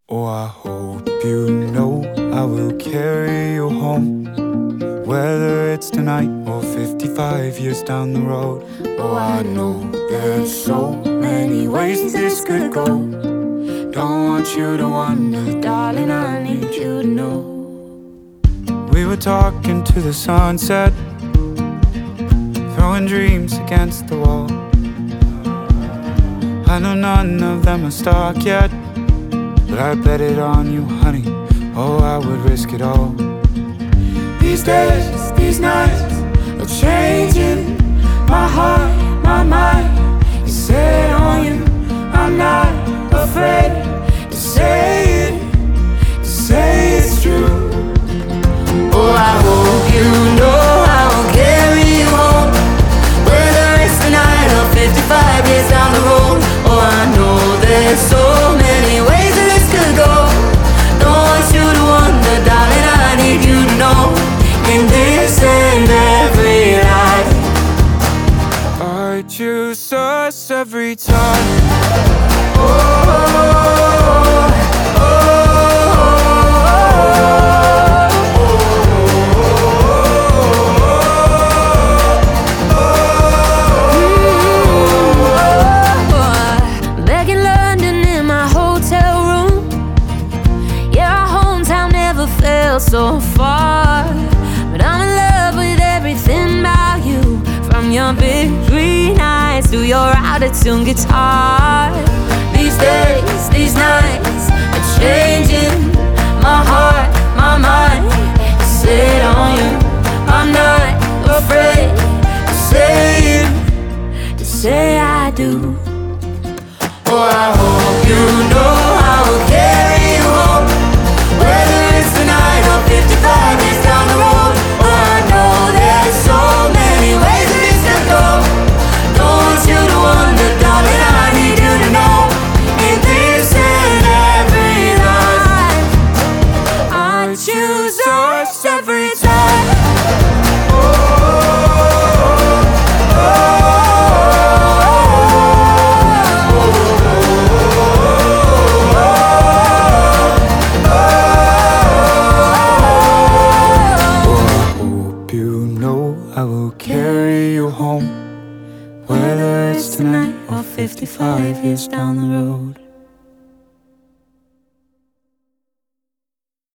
Oh, I hope you know I will carry you home, whether it's tonight or 55 years down the road. Oh, I know there's so many ways this could go. Don't want you to wonder, darling, I need you to know. We were talking to the sunset, throwing dreams against the wall. I know none of them are stuck yet, but I bet it on you, honey. Oh, I would risk it all. These days, these nights are changing my heart, my mind is set on you. I'm not afraid to say it, to say it's true. Oh, I hope you know I will carry you home, whether it's tonight or 55 years down the road. Oh, I know there's so many ways that this could go. Don't want you to wonder, darling, I need you to know. In this and every life, I choose us every time. Back in London in my hotel room, yeah, our hometown never felt so far. But I'm in love with everything about you, from your big green eyes to your out-of-tune guitar. These days, these nights are changing my heart, my mind is set on you. I'm not afraid to say it, to say I do. Oh, I hope you know I will carry you home, whether it's tonight or 55 years down the road. Oh, I know there's so many ways that this could go. Don't want you to wonder, darling, I need you to know. In this and every life, I choose us every time. I will carry you home, whether it's tonight or 55 years down the road.